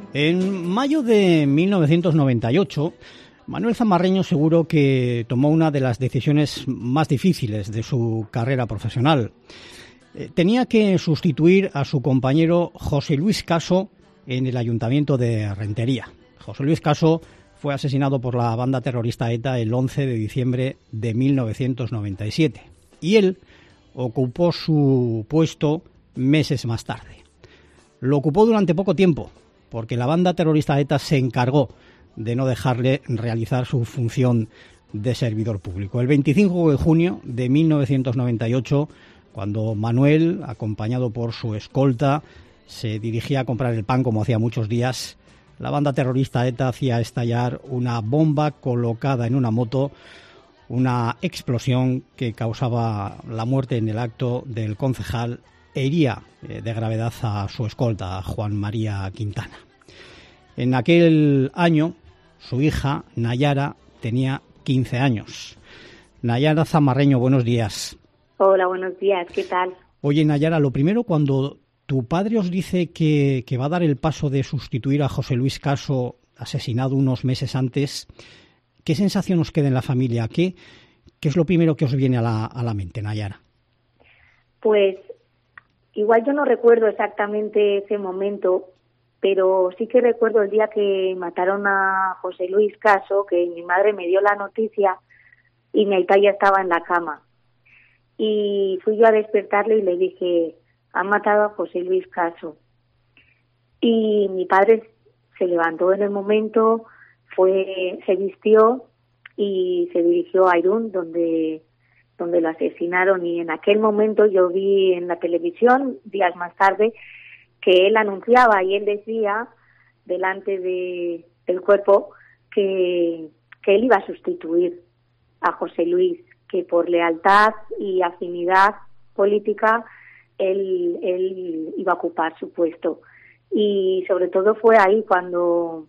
En mayo de 1998, Manuel Zamarreño seguro que tomó una de las decisiones más difíciles de su carrera profesional. Tenía que sustituir a su compañero José Luis Caso en el Ayuntamiento de Rentería. José Luis Caso fue asesinado por la banda terrorista ETA el 11 de diciembre de 1997 y él ocupó su puesto meses más tarde. Lo ocupó durante poco tiempo, porque la banda terrorista ETA se encargó de no dejarle realizar su función de servidor público. El 25 de junio de 1998, cuando Manuel, acompañado por su escolta, se dirigía a comprar el pan como hacía muchos días, la banda terrorista ETA hacía estallar una bomba colocada en una moto, una explosión que causaba la muerte en el acto del concejal e hería de gravedad a su escolta, a Juan María Quintana. En aquel año, su hija, Nayara, tenía 15 años. Nayara Zamarreño, buenos días. Hola, buenos días, ¿qué tal? Oye, Nayara, lo primero, cuando tu padre os dice que va a dar el paso de sustituir a José Luis Caso, asesinado unos meses antes, ¿qué sensación os queda en la familia? ¿Qué es lo primero que os viene a la mente, Nayara? Pues igual yo no recuerdo exactamente ese momento, pero sí que recuerdo el día que mataron a José Luis Caso, que mi madre me dio la noticia y mi aita ya estaba en la cama. Y fui yo a despertarle y le dije, han matado a José Luis Caso. Y mi padre se levantó en el momento, se vistió y se dirigió a Irún, donde lo asesinaron. Y en aquel momento yo vi en la televisión, días más tarde, que él anunciaba y él decía delante del cuerpo que él iba a sustituir a José Luis, que por lealtad y afinidad política él iba a ocupar su puesto. Y sobre todo fue ahí cuando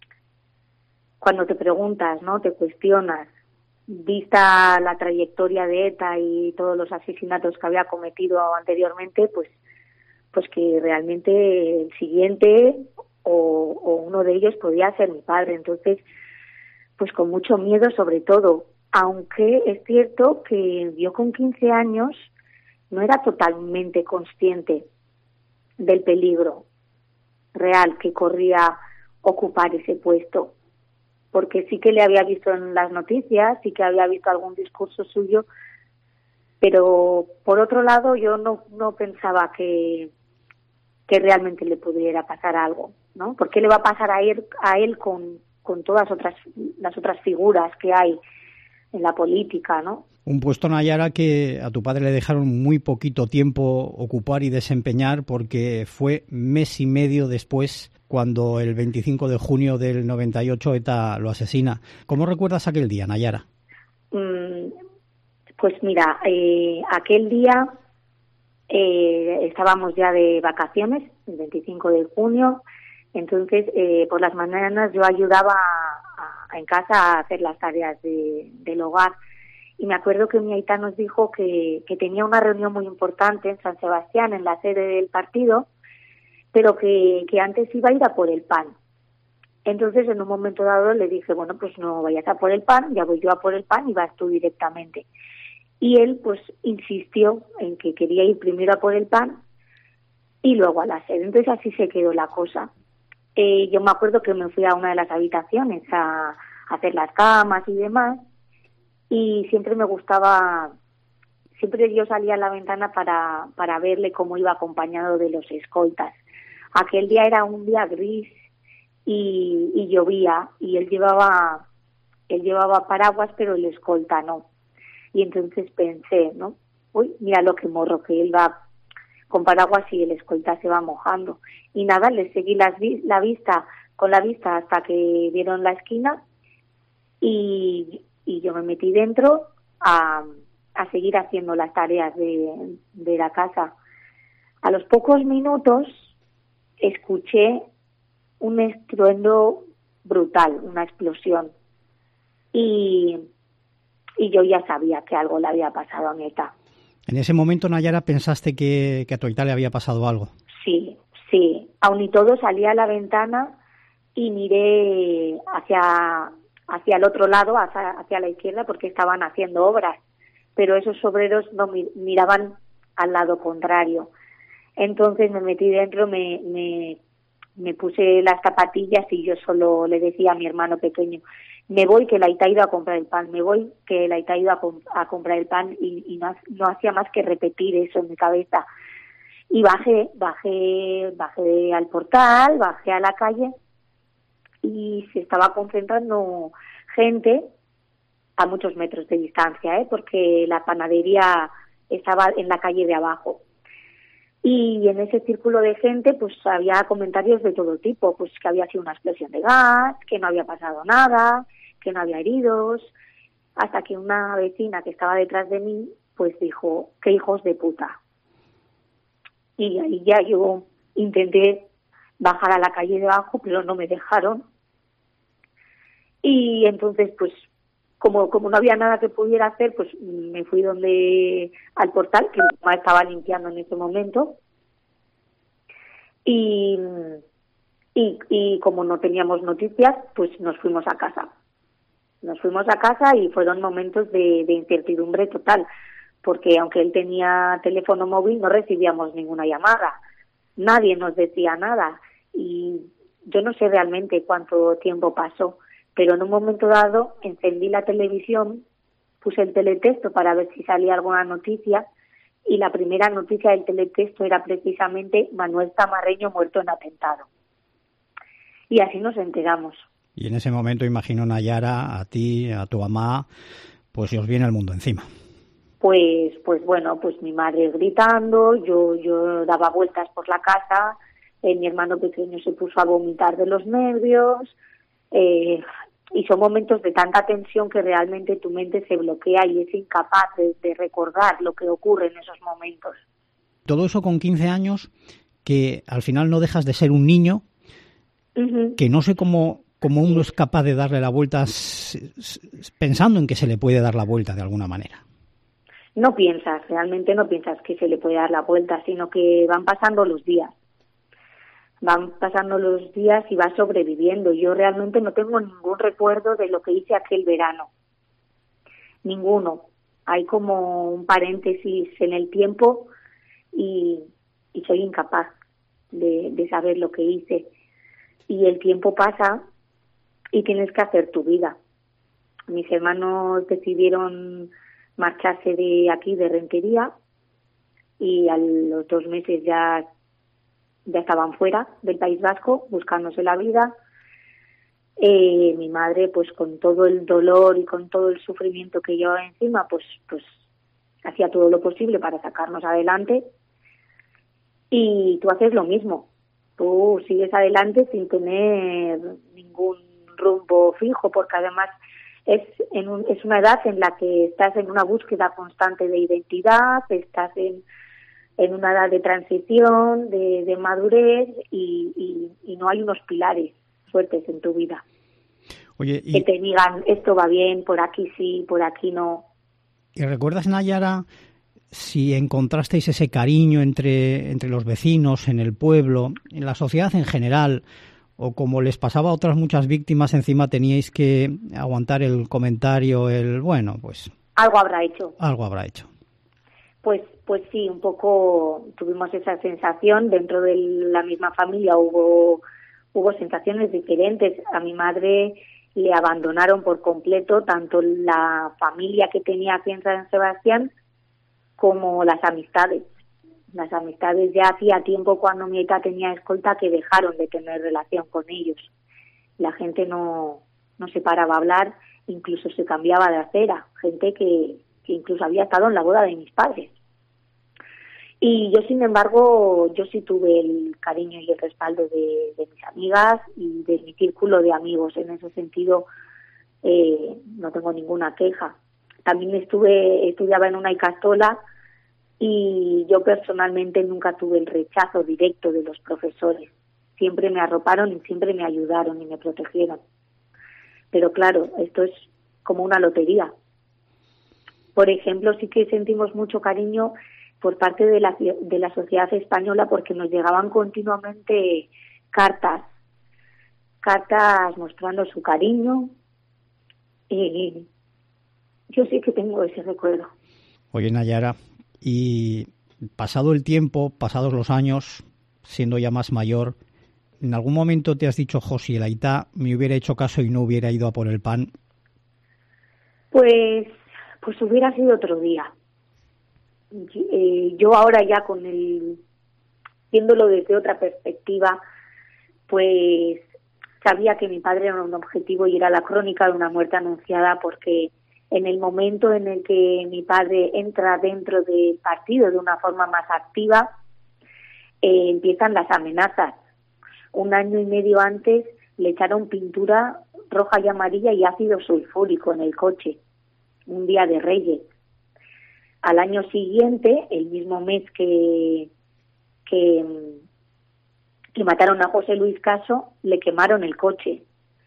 te preguntas, ¿no? Te cuestionas, vista la trayectoria de ETA y todos los asesinatos que había cometido anteriormente, pues que realmente el siguiente o uno de ellos podía ser mi padre. Entonces, pues con mucho miedo sobre todo, aunque es cierto que yo con 15 años no era totalmente consciente del peligro real que corría ocupar ese puesto, porque sí que le había visto en las noticias, sí que había visto algún discurso suyo, pero por otro lado yo no pensaba que realmente le pudiera pasar algo, ¿no? ¿Por qué le va a pasar a él con todas las otras figuras que hay en la política, ¿no? Un puesto, Nayara, que a tu padre le dejaron muy poquito tiempo ocupar y desempeñar, porque fue mes y medio después cuando el 25 de junio del 98 ETA lo asesina. ¿Cómo recuerdas aquel día, Nayara? Pues mira, aquel día estábamos ya de vacaciones, el 25 de junio, entonces por las mañanas yo ayudaba en casa a hacer las tareas del hogar. Y me acuerdo que mi aita nos dijo que tenía una reunión muy importante en San Sebastián, en la sede del partido, pero que antes iba a ir a por el pan. Entonces, en un momento dado le dije, bueno, pues no vayas a por el pan, ya voy yo a por el pan y vas tú directamente. Y él, pues, insistió en que quería ir primero a por el pan y luego a la sede. Entonces, así se quedó la cosa. Yo me acuerdo que me fui a una de las habitaciones a hacer las camas y demás, y siempre me gustaba, siempre yo salía a la ventana para verle cómo iba acompañado de los escoltas. Aquel día era un día gris y llovía, y él llevaba paraguas, pero el escolta no. Y entonces pensé, ¿no? Uy, mira lo que morro, que él va con paraguas y el escolta se va mojando. Y nada, le seguí la vista hasta que dieron la esquina y yo me metí dentro a seguir haciendo las tareas de la casa. A los pocos minutos escuché un estruendo brutal, una explosión. Y yo ya sabía que algo le había pasado a mi aita. En ese momento, Nayara, pensaste que a tu aita le había pasado algo. Sí. Aun y todo salí a la ventana y miré hacia el otro lado, hacia la izquierda, porque estaban haciendo obras, pero esos obreros no miraban al lado contrario. Entonces me metí dentro, me puse las zapatillas y yo solo le decía a mi hermano pequeño: me voy, que la Aita ha ido a comprar el pan, me voy, que la Aita ha ido a comprar el pan, y no hacía más que repetir eso en mi cabeza. Y bajé al portal, bajé a la calle, y se estaba concentrando gente a muchos metros de distancia, porque la panadería estaba en la calle de abajo. Y en ese círculo de gente pues había comentarios de todo tipo, pues que había sido una explosión de gas, que no había pasado nada, que no había heridos, hasta que una vecina que estaba detrás de mí pues dijo: ¡qué hijos de puta! Y ahí ya yo intenté bajar a la calle de abajo, pero no me dejaron. Y entonces pues como no había nada que pudiera hacer, pues me fui al portal, que mi mamá estaba limpiando en ese momento, y como no teníamos noticias, pues nos fuimos a casa. Y fueron momentos de incertidumbre total, porque aunque él tenía teléfono móvil, no recibíamos ninguna llamada, nadie nos decía nada, y yo no sé realmente cuánto tiempo pasó, pero en un momento dado encendí la televisión, puse el teletexto para ver si salía alguna noticia, y la primera noticia del teletexto era precisamente: Manuel Zamarreño muerto en atentado. Y así nos enteramos. Y en ese momento, imagino, Nayara, a ti, a tu mamá, pues os viene el mundo encima. Pues bueno, pues mi madre gritando, yo daba vueltas por la casa, mi hermano pequeño se puso a vomitar de los nervios, y son momentos de tanta tensión que realmente tu mente se bloquea y es incapaz de recordar lo que ocurre en esos momentos. Todo eso con 15 años, que al final no dejas de ser un niño, que no sé cómo uno es capaz de darle la vuelta pensando en que se le puede dar la vuelta de alguna manera. Realmente no piensas que se le puede dar la vuelta, sino que van pasando los días y vas sobreviviendo. Yo realmente no tengo ningún recuerdo de lo que hice aquel verano, ninguno. Hay como un paréntesis en el tiempo y soy incapaz de saber lo que hice. Y el tiempo pasa y tienes que hacer tu vida. Mis hermanos decidieron marcharse de aquí, de Rentería, y a los 2 meses ya estaban fuera del País Vasco buscándose la vida. Mi madre, pues con todo el dolor y con todo el sufrimiento que llevaba encima, pues hacía todo lo posible para sacarnos adelante. Y tú haces lo mismo, tú sigues adelante sin tener ningún rumbo fijo, porque además es una edad en la que estás en una búsqueda constante de identidad, estás en una edad de transición, de madurez, y no hay unos pilares fuertes en tu vida. Oye, que te digan: esto va bien, por aquí sí, por aquí no. ¿Y recuerdas, Nayara, si encontrasteis ese cariño entre los vecinos, en el pueblo, en la sociedad en general, o como les pasaba a otras muchas víctimas, encima teníais que aguantar el comentario, pues... Algo habrá hecho. Pues sí, un poco tuvimos esa sensación. Dentro de la misma familia hubo sensaciones diferentes. A mi madre le abandonaron por completo tanto la familia que tenía aquí en San Sebastián como las amistades. Las amistades ya hacía tiempo, cuando mi aita tenía escolta, que dejaron de tener relación con ellos. La gente no se paraba a hablar, incluso se cambiaba de acera. Gente que incluso había estado en la boda de mis padres. Y yo, sin embargo, yo sí tuve el cariño y el respaldo de mis amigas y de mi círculo de amigos. En ese sentido, no tengo ninguna queja. También estudiaba en una ikastola, y yo personalmente nunca tuve el rechazo directo de los profesores. Siempre me arroparon y siempre me ayudaron y me protegieron. Pero claro, esto es como una lotería. Por ejemplo, sí que sentimos mucho cariño por parte de la sociedad española, porque nos llegaban continuamente cartas cartas mostrando su cariño. Y yo sí que tengo ese recuerdo. Oye, Nayara, y pasado el tiempo, pasados los años, siendo ya más mayor, ¿en algún momento te has dicho, Josi, el Aitá me hubiera hecho caso y no hubiera ido a por el pan? Pues hubiera sido otro día. Yo ahora ya viéndolo desde otra perspectiva, pues sabía que mi padre era un objetivo y era la crónica de una muerte anunciada, porque en el momento en el que mi padre entra dentro del partido de una forma más activa, empiezan las amenazas. 1 año y medio antes le echaron pintura roja y amarilla y ácido sulfúrico en el coche, un día de Reyes. Al año siguiente, el mismo mes que mataron a José Luis Caso, le quemaron el coche.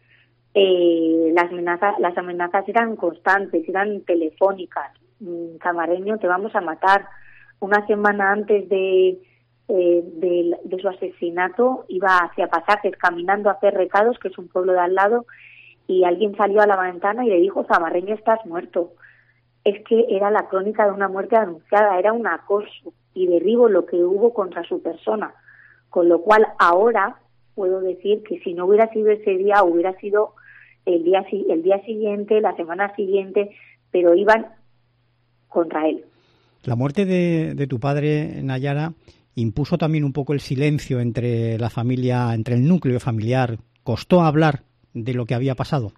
Las amenazas eran constantes, eran telefónicas. Camarreño, te vamos a matar. Una semana antes de su asesinato iba hacia Pasajes caminando a hacer recados, que es un pueblo de al lado, y alguien salió a la ventana y le dijo: Zamarreño, estás muerto. Es que era la crónica de una muerte anunciada, era un acoso y derribo lo que hubo contra su persona, con lo cual ahora puedo decir que si no hubiera sido ese día, hubiera sido el día siguiente, la semana siguiente, pero iban contra él. La muerte de tu padre, Nayara, impuso también un poco el silencio entre la familia, entre el núcleo familiar. ¿Costó hablar de lo que había pasado?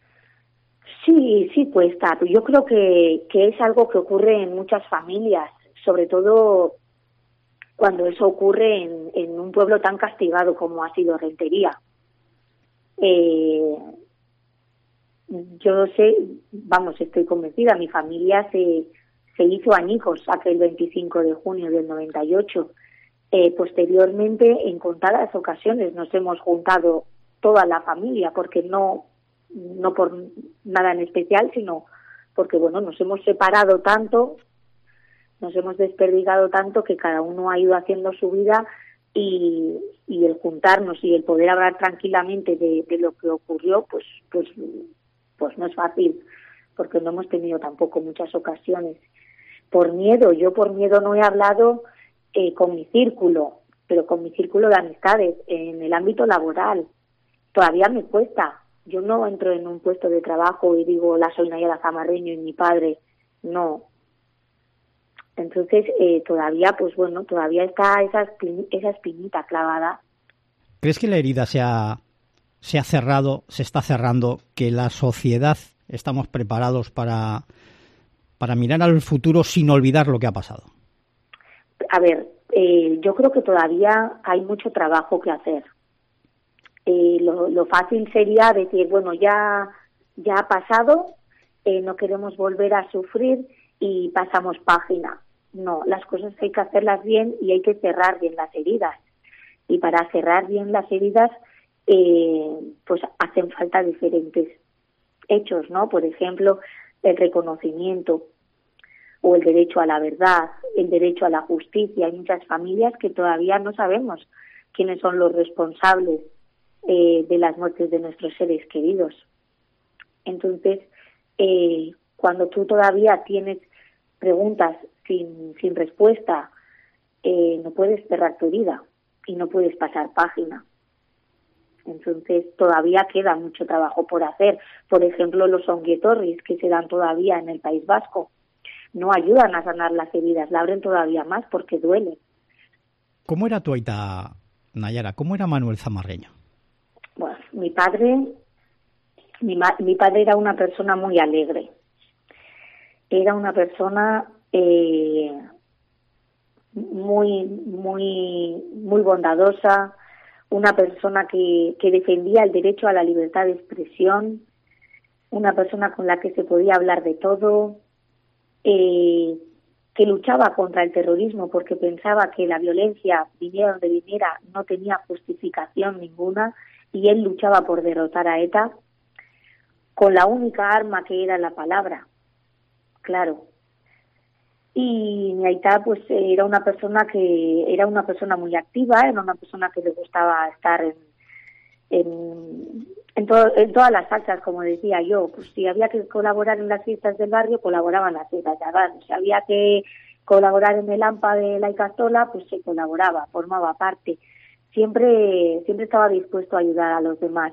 Sí cuesta. Yo creo que es algo que ocurre en muchas familias, sobre todo cuando eso ocurre en un pueblo tan castigado como ha sido Rentería. Yo sé, estoy convencida, mi familia se hizo añicos aquel 25 de junio del 98. Posteriormente, en contadas ocasiones nos hemos juntado toda la familia, porque no por nada en especial, sino porque nos hemos separado tanto, nos hemos desperdigado tanto, que cada uno ha ido haciendo su vida, y el juntarnos y el poder hablar tranquilamente de lo que ocurrió, pues no es fácil, porque no hemos tenido tampoco muchas ocasiones. Por miedo no he hablado con mi círculo, pero con mi círculo de amistades, en el ámbito laboral. Todavía me cuesta. Yo no entro en un puesto de trabajo y digo: la soy Nayara Zamarreño y mi padre. No. Entonces, todavía está esa espinita clavada. ¿Crees que la herida se ha cerrado, se está cerrando, que la sociedad estamos preparados para mirar al futuro sin olvidar lo que ha pasado? A ver, yo creo que todavía hay mucho trabajo que hacer. Lo fácil sería decir: ya ha pasado, no queremos volver a sufrir y pasamos página. No, las cosas hay que hacerlas bien y hay que cerrar bien las heridas. Y para cerrar bien las heridas, pues hacen falta diferentes hechos, ¿no? Por ejemplo, el reconocimiento o el derecho a la verdad, el derecho a la justicia. Hay muchas familias que todavía no sabemos quiénes son los responsables de las muertes de nuestros seres queridos. Entonces, cuando tú todavía tienes preguntas sin respuesta, no puedes cerrar tu vida y no puedes pasar página. Entonces, todavía queda mucho trabajo por hacer. Por ejemplo, los onguietorris que se dan todavía en el País Vasco no ayudan a sanar las heridas, la abren todavía más porque duele. ¿Cómo era tu aita, Nayara? ¿Cómo era Manuel Zamarreño? Bueno, mi padre era una persona muy alegre. Era una persona muy bondadosa, una persona que defendía el derecho a la libertad de expresión, una persona con la que se podía hablar de todo, que luchaba contra el terrorismo porque pensaba que la violencia, viniera donde viniera, no tenía justificación ninguna, y él luchaba por derrotar a ETA con la única arma que era la palabra, claro. Y mi aita pues era una persona muy activa, era una persona que le gustaba estar en todas las salsas, como decía yo. Pues si había que colaborar en las fiestas del barrio, colaboraban las fiestas del barrio. Si había que colaborar en el AMPA de la Icastola, pues se colaboraba, formaba parte. Siempre estaba dispuesto a ayudar a los demás.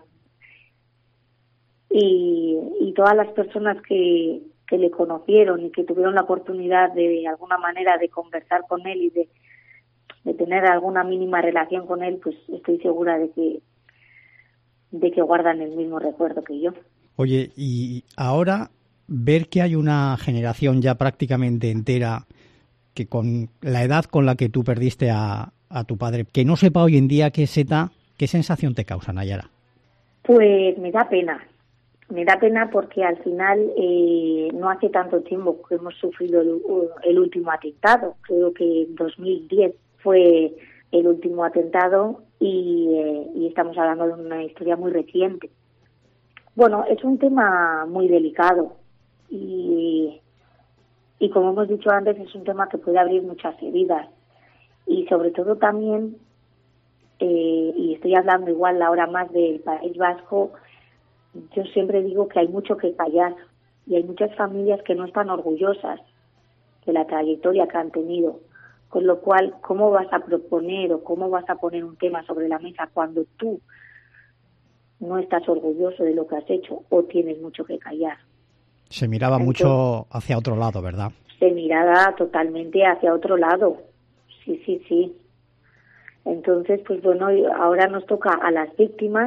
Y todas las personas que le conocieron y que tuvieron la oportunidad de alguna manera de conversar con él y de tener alguna mínima relación con él, pues estoy segura de que guardan el mismo recuerdo que yo. Oye, y ahora ver que hay una generación ya prácticamente entera que con la edad con la que tú perdiste a tu padre, que no sepa hoy en día qué es ETA, ¿qué sensación te causa, Nayara? Pues me da pena. Me da pena porque al final no hace tanto tiempo que hemos sufrido el último atentado. Creo que en 2010 fue el último atentado y estamos hablando de una historia muy reciente. Bueno, es un tema muy delicado y como hemos dicho antes, es un tema que puede abrir muchas heridas. Y sobre todo también, y estoy hablando igual ahora más del País Vasco, yo siempre digo que hay mucho que callar y hay muchas familias que no están orgullosas de la trayectoria que han tenido. Con lo cual, ¿cómo vas a proponer o cómo vas a poner un tema sobre la mesa cuando tú no estás orgulloso de lo que has hecho o tienes mucho que callar? Se miraba mucho hacia otro lado, ¿verdad? Se miraba totalmente hacia otro lado. Sí. Entonces, pues bueno, ahora nos toca a las víctimas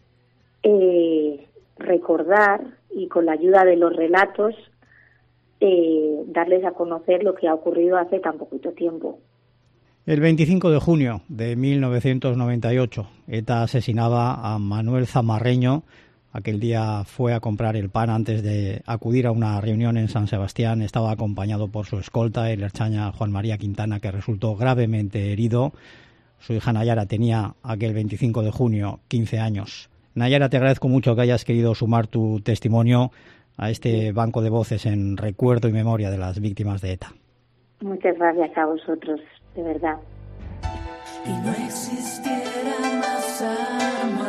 recordar y con la ayuda de los relatos darles a conocer lo que ha ocurrido hace tan poquito tiempo. El 25 de junio de 1998, ETA asesinaba a Manuel Zamarreño. Aquel día fue a comprar el pan antes de acudir a una reunión en San Sebastián. Estaba acompañado por su escolta, el ertzaina Juan María Quintana, que resultó gravemente herido. Su hija Nayara tenía aquel 25 de junio 15 años. Nayara, te agradezco mucho que hayas querido sumar tu testimonio a este banco de voces en recuerdo y memoria de las víctimas de ETA. Muchas gracias a vosotros, de verdad. Y no existiera más amor.